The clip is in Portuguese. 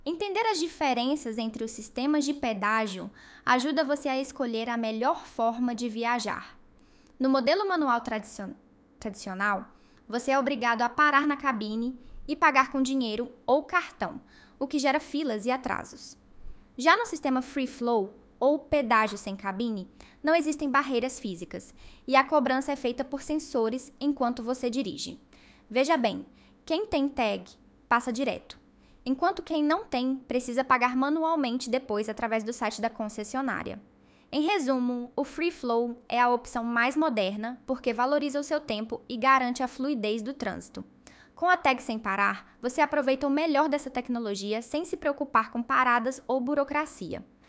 Entender as diferenças entre os sistemas de pedágio ajuda você a escolher a melhor forma de viajar. No modelo manual tradicional, você é obrigado a parar na cabine e pagar com dinheiro ou cartão, o que gera filas e atrasos. Já no sistema Free Flow, ou pedágio sem cabine, não existem barreiras físicas e a cobrança é feita por sensores enquanto você dirige. Veja bem, quem tem tag passa direto, enquanto quem não tem precisa pagar manualmente depois através do site da concessionária. Em resumo, o Free Flow é a opção mais moderna porque valoriza o seu tempo e garante a fluidez do trânsito. Com a tag sem parar, você aproveita o melhor dessa tecnologia sem se preocupar com paradas ou burocracia.